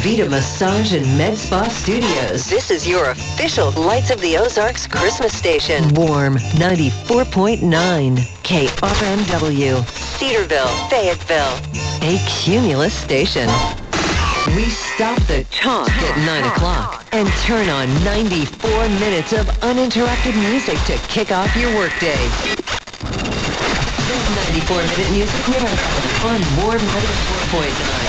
Vita Massage and Med Spa Studios. This is your official Lights of the Ozarks Christmas station. Warm 94.9 KRMW. Cedarville, Fayetteville. A Cumulus station. We stop the talk at 9 o'clock and turn on 94 minutes of uninterrupted music to kick off your workday. 94-minute music marathon on Warm 94.9.